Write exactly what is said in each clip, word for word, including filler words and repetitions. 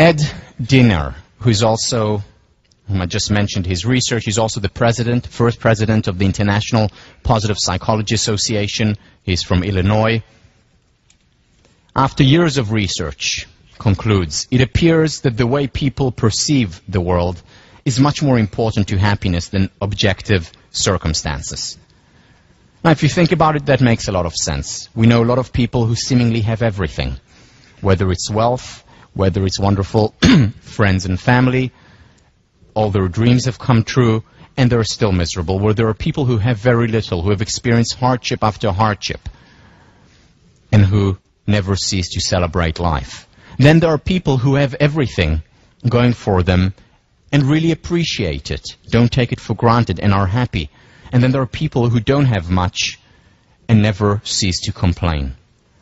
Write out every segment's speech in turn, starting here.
Ed Diener, who's also, whom I just mentioned his research, he's also the president, first president of the International Positive Psychology Association. He's from Illinois. After years of research, concludes, it appears that the way people perceive the world is much more important to happiness than objective circumstances. Now, if you think about it, that makes a lot of sense. We know a lot of people who seemingly have everything, whether it's wealth, whether it's wonderful friends and family, all their dreams have come true, and they're still miserable, where there are people who have very little, who have experienced hardship after hardship, and who never cease to celebrate life. Then there are people who have everything going for them and really appreciate it, don't take it for granted, and are happy. And then there are people who don't have much and never cease to complain.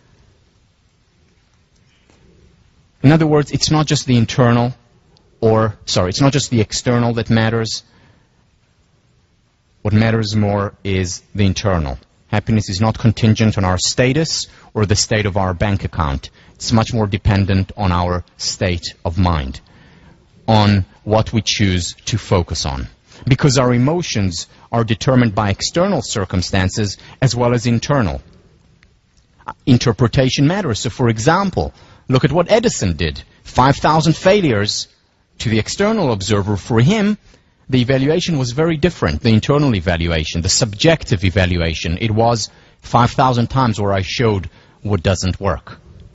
In other words, it's not just the internal, or, sorry, it's not just the external that matters. What matters more is the internal. Happiness is not contingent on our status or the state of our bank account. It's much more dependent on our state of mind, on what we choose to focus on. Because our emotions are determined by external circumstances as well as internal. Interpretation matters. So, for example, look at what Edison did. five thousand failures to the external observer. For him, the evaluation was very different. The internal evaluation, the subjective evaluation, it was five thousand times where I showed what doesn't work.